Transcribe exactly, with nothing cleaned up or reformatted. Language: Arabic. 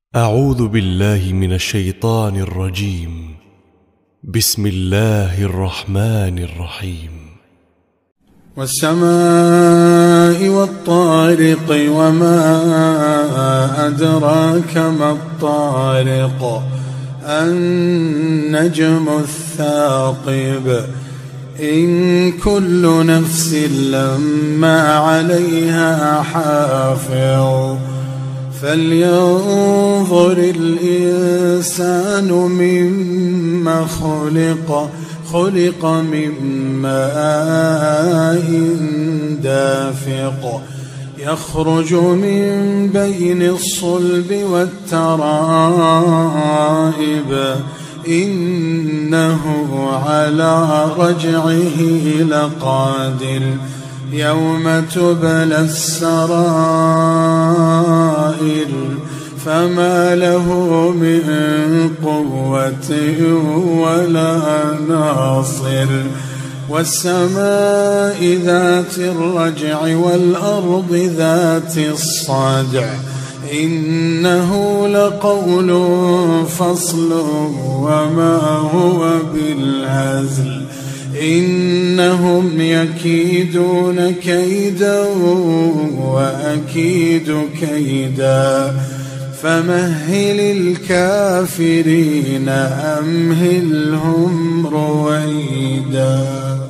أعوذ بالله من الشيطان الرجيم. بسم الله الرحمن الرحيم. والسماء والطارق وما أدراك ما الطارق النجم الثاقب إن كل نفس لما عليها حافظ فلينظر الإنسان مما خلق خلق من ماء دافق يخرج من بين الصلب والترائب إنه على رجعه لقادر يوم تبلى السرائر فما له من قوة ولا ناصر والسماء ذات الرجع والأرض ذات الصدع إنه لقول فصل وما هو بالهزل إنهم يكيدون كيدا وأكيد كيدا فمهل الكافرين أمهلهم رويدا.